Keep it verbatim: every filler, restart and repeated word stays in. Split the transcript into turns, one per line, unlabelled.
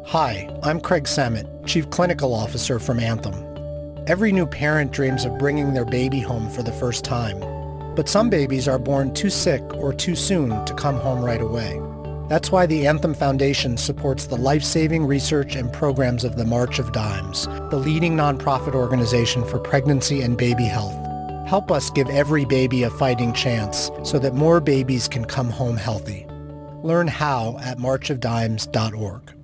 Hi, I'm Craig Samet, Chief Clinical Officer from Anthem. Every new parent dreams of bringing their baby home for the first time, but some babies are born too sick or too soon to come home right away. That's why the Anthem Foundation supports the life-saving research and programs of the March of Dimes, the leading nonprofit organization for pregnancy and baby health. Help us give every baby a fighting chance so that more babies can come home healthy. Learn how at march of dimes dot org.